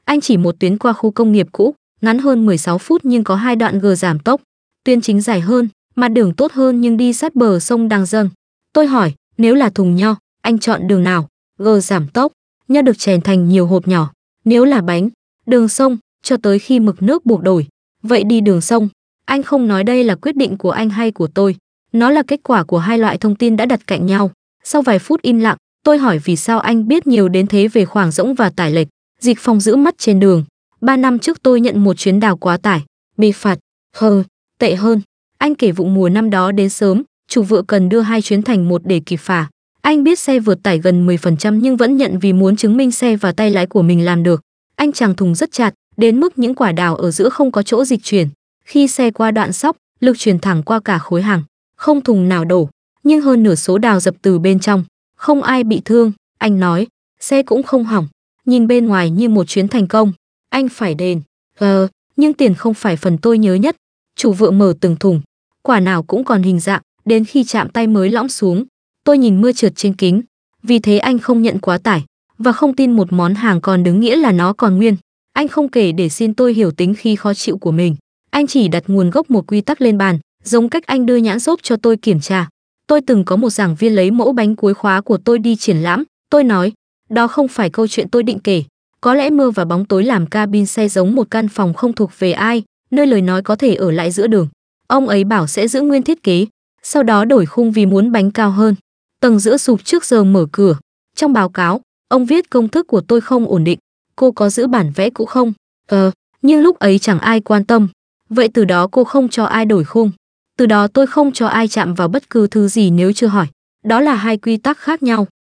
Anh chỉ một tuyến qua khu công nghiệp cũ, ngắn hơn 16 phút nhưng có 2 đoạn G giảm tốc. Tuyến chính dài hơn, mặt đường tốt hơn nhưng đi sát bờ sông đang dâng. Tôi hỏi, nếu là thùng nho, anh chọn đường nào? G giảm tốc, nho được chèn thành nhiều hộp nhỏ. Nếu là bánh, đường sông, cho tới khi mực nước buộc đổi. Vậy đi đường sông. Anh không nói đây là quyết định của anh hay của tôi. Nó là kết quả của hai loại thông tin đã đặt cạnh nhau. Sau vài phút im lặng, tôi hỏi vì sao anh biết nhiều đến thế về khoảng rỗng và tải lệch. Dịch Phong giữ mắt trên đường. 3 năm trước tôi nhận một chuyến đào quá tải, bị phạt. Tệ hơn. Anh kể vụ mùa năm đó đến sớm, chủ vựa cần đưa 2 chuyến thành một để kịp phà. Anh biết xe vượt tải gần 10% nhưng vẫn nhận vì muốn chứng minh xe và tay lái của mình làm được. Anh chằng thùng rất chặt, đến mức những quả đào ở giữa không có chỗ dịch chuyển. Khi xe qua đoạn sóc, lực truyền thẳng qua cả khối hàng, không thùng nào đổ, nhưng hơn nửa số đào dập từ bên trong. Không ai bị thương, anh nói, xe cũng không hỏng. Nhìn bên ngoài như một chuyến thành công. Anh phải đền. Nhưng tiền không phải phần tôi nhớ nhất. Chủ vựa mở từng thùng, quả nào cũng còn hình dạng, đến khi chạm tay mới lõm xuống. Tôi nhìn mưa trượt trên kính. Vì thế anh không nhận quá tải, và không tin một món hàng còn đứng nghĩa là nó còn nguyên. Anh không kể để xin tôi hiểu tính khi khó chịu của mình. Anh chỉ đặt nguồn gốc một quy tắc lên bàn, giống cách anh đưa nhãn xốp cho tôi kiểm tra. Tôi từng có một giảng viên lấy mẫu bánh cuối khóa của tôi đi triển lãm. Tôi nói, đó không phải câu chuyện tôi định kể. Có lẽ mưa và bóng tối làm cabin xe giống một căn phòng không thuộc về ai, nơi lời nói có thể ở lại giữa đường. Ông ấy bảo sẽ giữ nguyên thiết kế, sau đó đổi khung vì muốn bánh cao hơn. Tầng giữa sụp trước giờ mở cửa. Trong báo cáo, ông viết công thức của tôi không ổn định. Cô có giữ bản vẽ cũ không? Nhưng lúc ấy chẳng ai quan tâm. Vậy từ đó cô không cho ai đổi khung. Từ đó tôi không cho ai chạm vào bất cứ thứ gì nếu chưa hỏi. Đó là hai quy tắc khác nhau.